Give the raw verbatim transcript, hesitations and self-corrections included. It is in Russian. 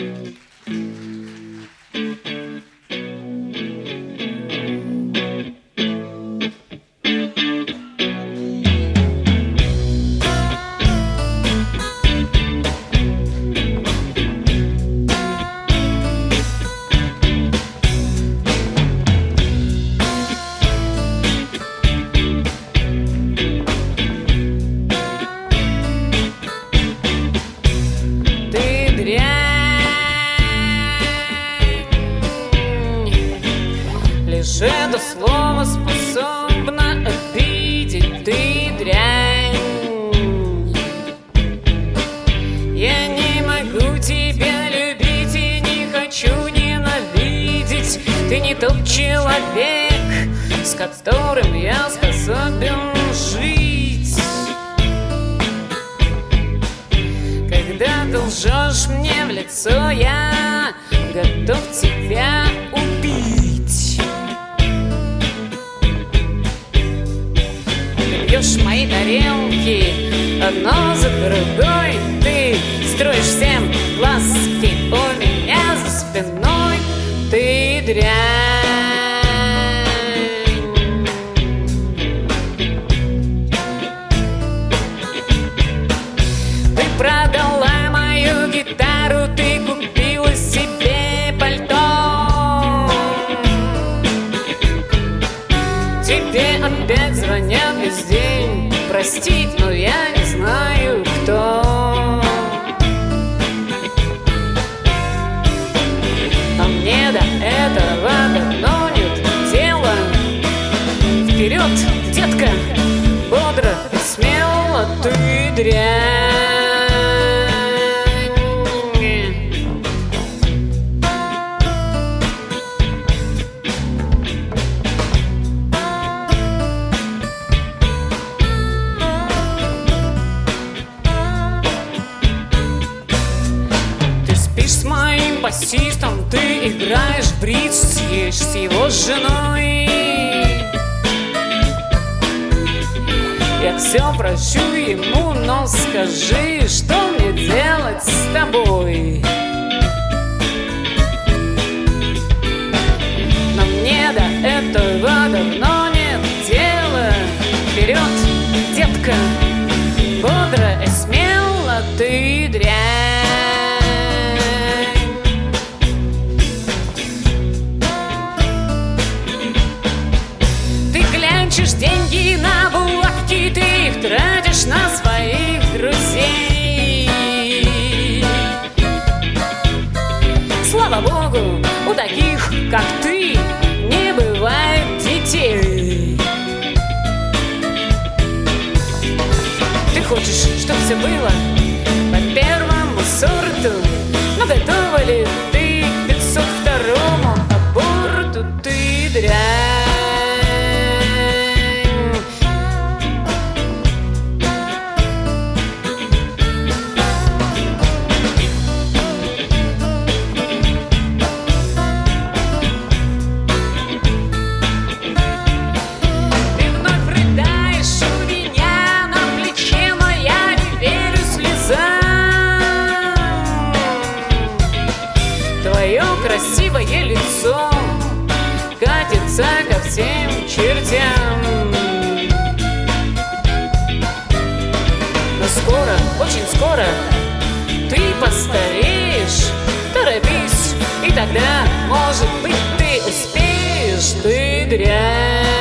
Лишь это слово способно обидеть. Ты дрянь. Я не могу тебя любить и не хочу ненавидеть. Ты не тот человек, с которым я способен жить. Когда ты лжешь мне в лицо, я готов тебя убить. Пьешь мои тарелки одно за другой. Ты строишь всем глазки у меня за спиной. Ты дрянь. Ты продала мою гитару, ты купила себе пальто. Тебе опять звонят весь день. Простить, но я не знаю, кто. А мне до этого давно нет дела. Вперед, детка, бодро и смело. Ты дрянь. С моим басистом ты играешь в бридж, съешь с его женой. Я все прощу ему, но скажи, что мне делать с тобой? Но мне до этого давно нет дела. Вперед, детка, бодро и смело. Ты дрянь. Деньги на булавки, ты их тратишь на своих друзей. Слава богу, у таких, как ты, не бывает детей. Ты хочешь, чтобы все было по первому сорту, но готова ли ты к пятьсот второму аборту? Ты дрянь. Твое красивое лицо катится ко всем чертям. Но скоро, очень скоро ты постареешь. Торопись, и тогда, может быть, ты успеешь. Ты дрянь.